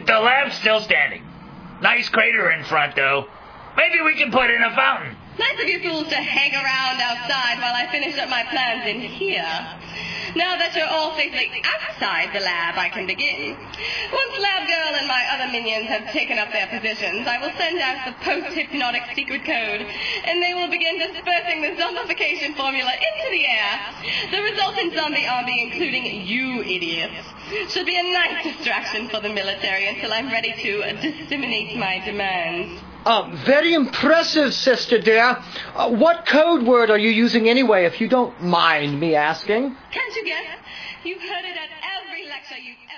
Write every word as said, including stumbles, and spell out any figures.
The lab's still standing. Nice crater in front, though. Maybe we can put in a fountain. Nice of you fools to hang around outside while I finish up my plans in here. Now that you're all safely outside the lab, I can begin. Once Lab Girl and my other minions have taken up their positions, I will send out the post-hypnotic secret code, and they will begin dispersing the zombification formula into the air. The resultant zombie army, including you idiots, should be a nice distraction for the military until I'm ready to disseminate my demands. Uh, very impressive, sister dear. Uh, what code word are you using anyway, if you don't mind me asking? Can't you guess? You've heard it at every lecture you